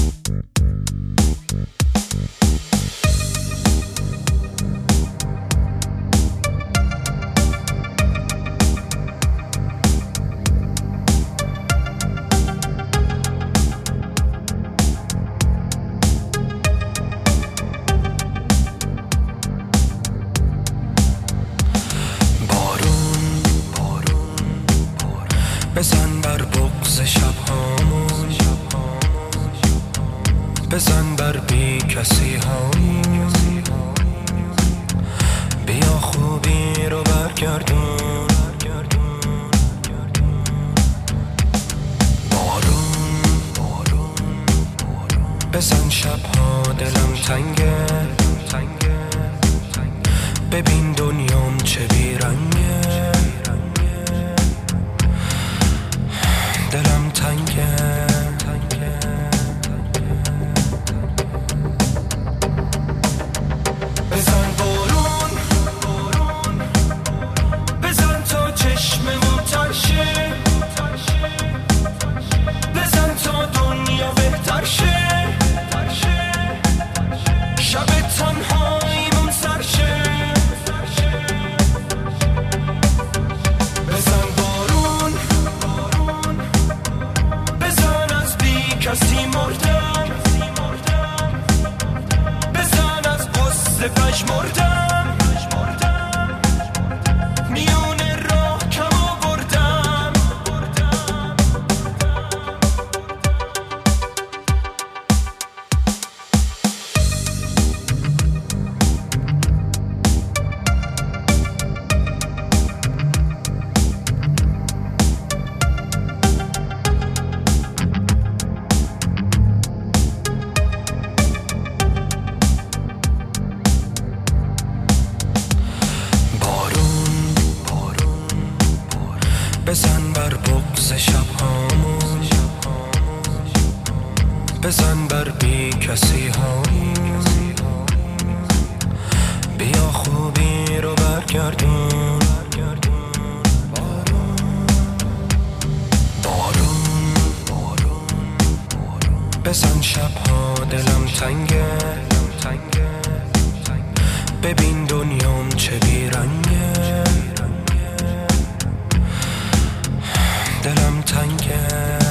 بزن بر بغض شبهامون، بزن بر بی کسی هامون، بیا خوبی رو برگردون. بارون بزن شبها دلم تنگه، ببین دنیام چه بیرنگه، دلم تنگه. بزن بارون، بزن تا چشممون تر شه، بزن تا دنیا بهتر شه، شب تنهاییمون سر شه. بزن بارون، بزن از بی کسی مردم، بزن از قصه پژمردم، میون راه کم آوردم. بزن بر بغض شبهامون، بزن بر بی کسی هامون، بیا خوبی رو برگردون. بارون بزن شبها دلم تنگه، ببین دنیام چه بیرنگه، دلم تنگه.